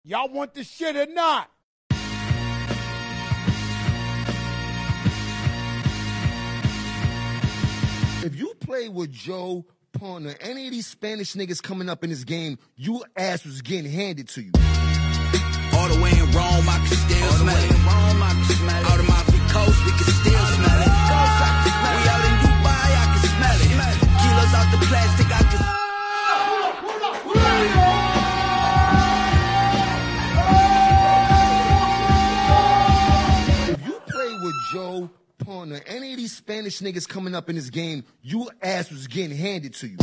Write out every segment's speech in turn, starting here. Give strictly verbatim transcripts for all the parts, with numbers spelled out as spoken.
Y'all want the shit or not? If you play with Joe, Pun, or any of these Spanish niggas coming up in this game, your ass was getting handed to you. All the way in Rome, I can still smell it. Rome, I can smell it. Out of my coast, we can still smell it. We out in Dubai, I can smell it. Kilos out the plastic, I can. If you play with Joe, Pun, or any of these Spanish niggas coming up in this game, your ass was getting handed to you.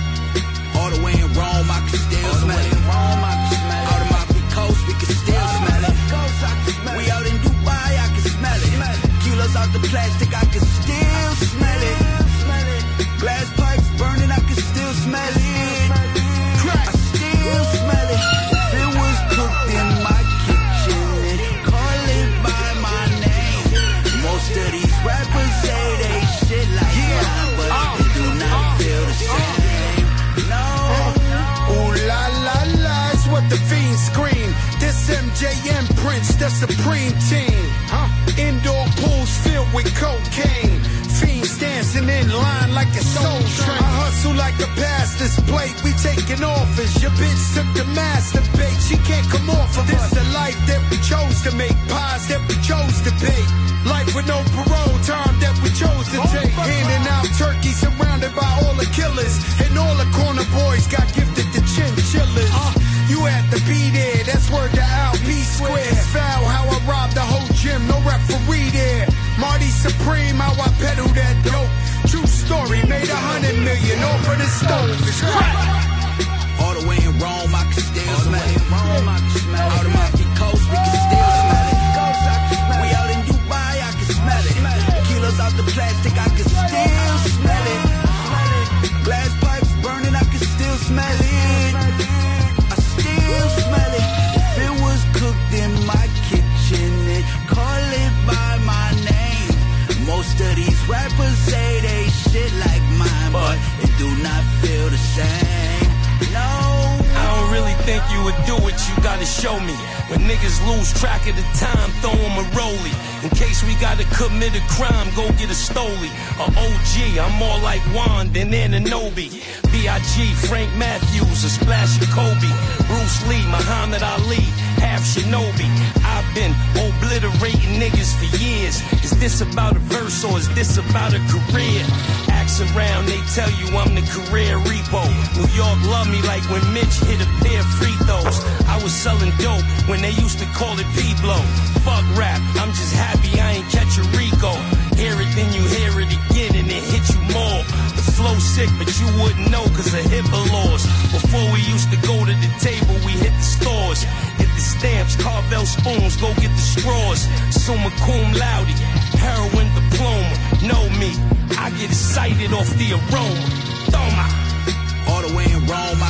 All the way in Rome, I can still smell it. Rome, I can smell it. Out of my coast, we can still smell it. We out in Dubai, I can smell it. Kilos out the plastic, I can still smell it. Glass pipes burning, I can still smell it. I still smell it. If it was cooked in my kitchen, call it by my name. Most of these rappers say they shit like mine, but they do not feel the same. No. Ooh la la la, it's what the fiends scream. This M J M Prince, the supreme team. Huh? Indoor pools filled with cocaine. Fiends dancing in line like a soul train. I hustle like a pastor's plate. We taking offers. Your bitch took the masturbate. She can't come off of this. This the life that we chose to make. Pies that we chose to bake. Life with no parole time that we chose to take. Handing out turkey surrounded by all the killers. And all the corner boys got gifted to chinchillas. Uh, you had to be there. That's word to Al B square. It's foul how I robbed the whole gym. No referee there. Marty Supreme, how I pedal that dope. True story, made a hundred million over the stove. It's crack. All the way in Rome, I can still smell it. Rome, I can smell it. Out of my coast, we can still smell it. We out in Dubai, I can smell it. Kilos out the plastic, I can still smell it. Glass pipes burning, I can still smell it. I still smell it. If it was cooked in my kitchen, it call it by my name. Most of these rappers say they shit like mine, but it do not feel the same. No. I don't really think you would do it, you gotta show me. When niggas lose track of the time, throw them a rollie. In case we gotta commit a crime, go get a Stoli. A O G, I'm more like Juan than Ananobi. B I G, Frank Matthews, a splash of Kobe. Bruce Lee, Muhammad Ali, half Shinobi. I've been obliterating niggas for years. Is this about a verse or is this about a career? Ask around, they tell you I'm the career repo. New York love me like when Mitch hit a pair of free throws. I was selling dope when they used to call it P-Blow. Fuck rap, I'm just happy I ain't catch a Rico. Hear it, then you hear it again and it hit you more. The flow sick, but you wouldn't know cause of HIPAA laws. Before we used to go to the table, we hit the stores. Hit the stamps, Carvel spoons, go get the straws. Summa cum laude, heroin diploma. Know me, I get excited off the aroma. Toma. All the way in Rome, I